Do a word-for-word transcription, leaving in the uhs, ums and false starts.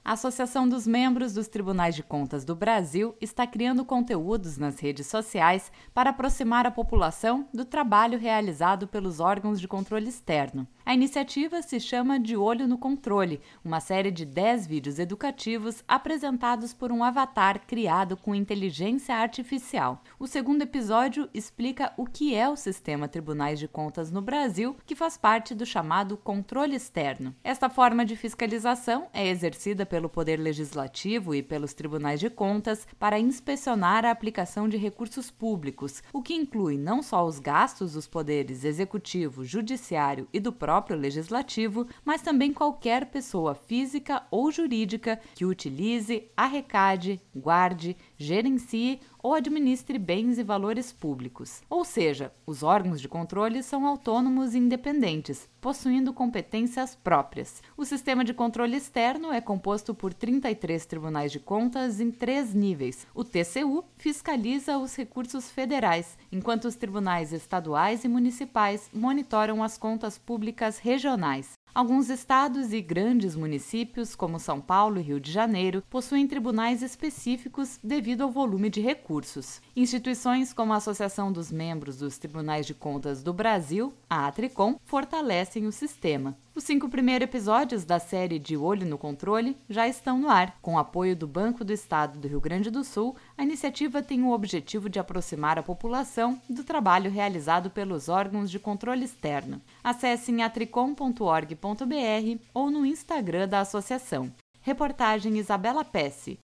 A Associação dos Membros dos Tribunais de Contas do Brasil está criando conteúdos nas redes sociais para aproximar a população do trabalho realizado pelos órgãos de controle externo. A iniciativa se chama De Olho no Controle, uma série de dez vídeos educativos apresentados por um avatar criado com inteligência artificial. O segundo episódio explica o que é o Sistema Tribunais de Contas no Brasil, que faz parte do chamado controle externo. Esta forma de fiscalização é exercida pelo Poder Legislativo e pelos Tribunais de Contas para inspecionar a aplicação de recursos públicos, o que inclui não só os gastos dos poderes executivo, judiciário e do próprio Legislativo, mas também qualquer pessoa física ou jurídica que utilize, arrecade, guarde, gerencie ou administre bens e valores públicos. Ou seja, os órgãos de controle são autônomos e independentes, possuindo competências próprias. O sistema de controle externo é composto por trinta e três tribunais de contas em três níveis. O T C U fiscaliza os recursos federais, enquanto os tribunais estaduais e municipais monitoram as contas públicas regionais. Alguns estados e grandes municípios, como São Paulo e Rio de Janeiro, possuem tribunais específicos devido ao volume de recursos. Instituições como a Associação dos Membros dos Tribunais de Contas do Brasil, a ATRICOM, fortalecem o sistema. Os cinco primeiros episódios da série De Olho no Controle já estão no ar. Com o apoio do Banco do Estado do Rio Grande do Sul, a iniciativa tem o objetivo de aproximar a população do trabalho realizado pelos órgãos de controle externo. Acesse em atricom ponto org ponto br ou no Instagram da associação. Reportagem Isabela Pesce.